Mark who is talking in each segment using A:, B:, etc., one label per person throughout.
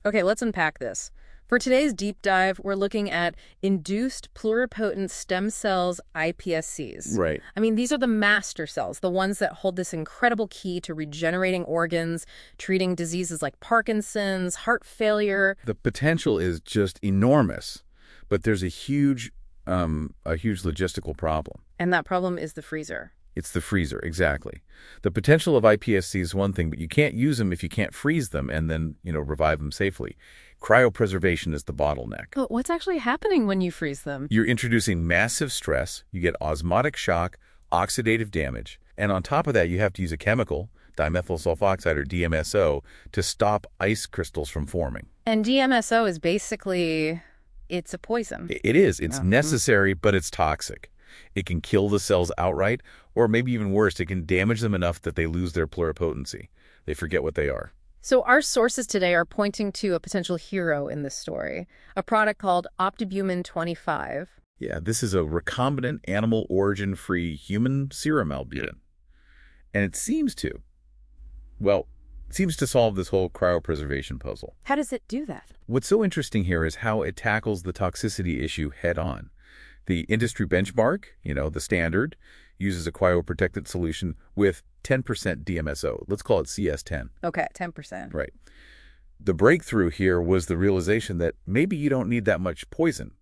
A: Okay, let's unpack this. For today's deep dive, we're looking at induced pluripotent stem cells, iPSCs.
B: Right.
A: I mean, these are the master cells, the ones that hold this incredible key to regenerating organs, treating diseases like Parkinson's, heart failure.
B: The potential is just enormous, but there's a huge logistical problem.
A: And that problem is the freezer.
B: It's the freezer, exactly. The potential of iPSC is one thing, but you can't use them if you can't freeze them and then, revive them safely. Cryopreservation is the bottleneck.
A: But what's actually happening when you freeze them?
B: You're introducing massive stress, you get osmotic shock, oxidative damage, and on top of that, you have to use a chemical, dimethyl sulfoxide or DMSO, to stop ice crystals from forming.
A: And DMSO is basically, it's a poison.
B: It is. It's necessary, but it's toxic. It can kill the cells outright, or maybe even worse, it can damage them enough that they lose their pluripotency. They forget what they are.
A: So our sources today are pointing to a potential hero in this story, a product called Optibumin 25.
B: Yeah, this is a recombinant animal origin-free human serum albumin. And it seems to solve this whole cryopreservation puzzle.
A: How does it do that?
B: What's so interesting here is how it tackles the toxicity issue head-on. The industry benchmark, the standard, uses a cryoprotectant solution with 10% DMSO. Let's call it CS10.
A: Okay, 10%.
B: Right. The breakthrough here was the realization that maybe you don't need that much poison.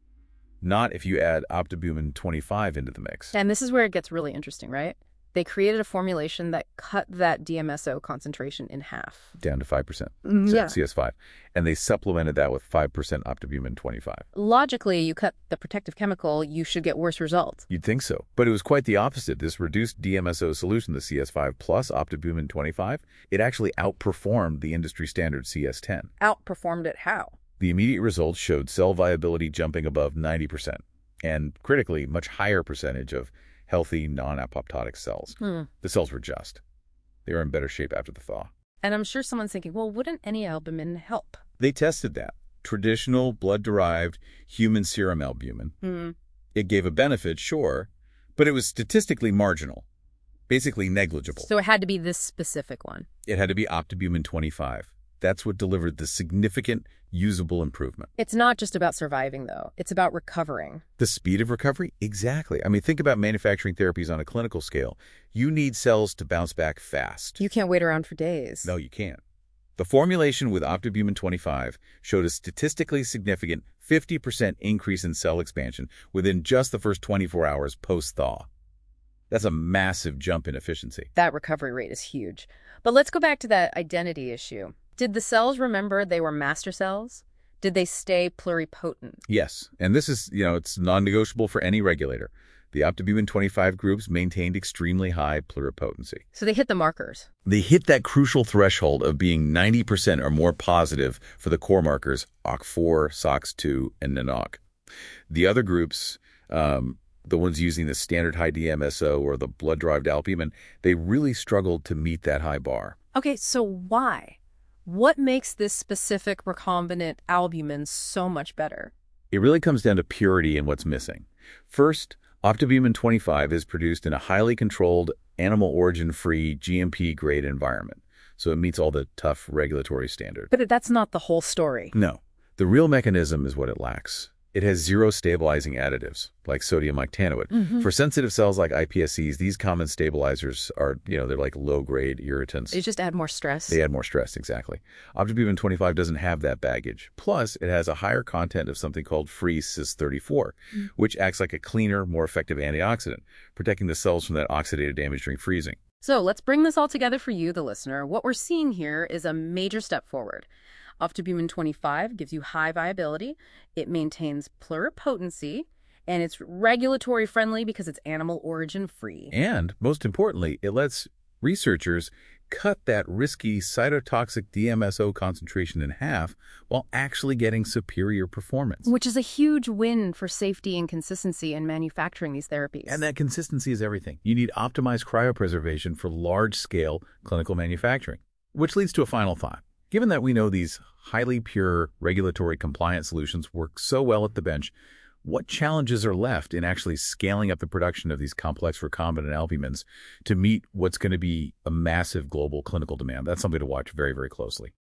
B: Not if you add Optibumin 25 into the mix.
A: And this is where it gets really interesting, right? They created a formulation that cut that DMSO concentration in half.
B: Down to 5%.
A: Yeah.
B: CS5. And they supplemented that with 5% Optibumin 25.
A: Logically, you cut the protective chemical, you should get worse results.
B: You'd think so. But it was quite the opposite. This reduced DMSO solution, the CS5 plus Optibumin 25, it actually outperformed the industry standard CS10.
A: Outperformed it how?
B: The immediate results showed cell viability jumping above 90%, and critically, much higher percentage of healthy, non-apoptotic cells. The cells were they were in better shape after the thaw.
A: And I'm sure someone's thinking, well, wouldn't any albumin help?
B: They tested that. Traditional blood-derived human serum albumin. It gave a benefit, sure, but it was statistically marginal, basically negligible.
A: So it had to be this specific one.
B: It had to be Optibumin 25. That's what delivered the significant, usable improvement.
A: It's not just about surviving, though. It's about recovering.
B: The speed of recovery? Exactly. I mean, think about manufacturing therapies on a clinical scale. You need cells to bounce back fast.
A: You can't wait around for days.
B: No, you can't. The formulation with Optibumin 25 showed a statistically significant 50% increase in cell expansion within just the first 24 hours post-thaw. That's a massive jump in efficiency.
A: That recovery rate is huge. But let's go back to that identity issue. Did the cells remember they were master cells? Did they stay pluripotent?
B: Yes, and this is, it's non-negotiable for any regulator. The Optibumin 25 groups maintained extremely high pluripotency.
A: So they hit the markers.
B: They hit that crucial threshold of being 90% or more positive for the core markers OCT4, SOX2, and NANOC. The other groups, the ones using the standard high DMSO or the blood-derived albumin, they really struggled to meet that high bar.
A: Okay, so why? What makes this specific recombinant albumin so much better?
B: It really comes down to purity and what's missing. First, Optibumin 25 is produced in a highly controlled, animal origin-free, GMP-grade environment, so it meets all the tough regulatory standards.
A: But that's not the whole story.
B: No. The real mechanism is what it lacks. It has zero stabilizing additives, like sodium octanoate. For sensitive cells like iPSCs, these common stabilizers are, they're like low-grade irritants.
A: They just add more stress.
B: They add more stress, exactly. Optibumin 25 doesn't have that baggage. Plus, it has a higher content of something called free Cis-34, which acts like a cleaner, more effective antioxidant, protecting the cells from that oxidative damage during freezing.
A: So let's bring this all together for you, the listener. What we're seeing here is a major step forward. Optibumin 25 gives you high viability, it maintains pluripotency, and it's regulatory friendly because it's animal origin free.
B: And, most importantly, it lets researchers cut that risky cytotoxic DMSO concentration in half while actually getting superior performance.
A: Which is a huge win for safety and consistency in manufacturing these therapies.
B: And that consistency is everything. You need optimized cryopreservation for large-scale clinical manufacturing. Which leads to a final thought. Given that we know these highly pure, regulatory compliant solutions work so well at the bench, what challenges are left in actually scaling up the production of these complex recombinant albumins to meet what's going to be a massive global clinical demand? That's something to watch very, very closely.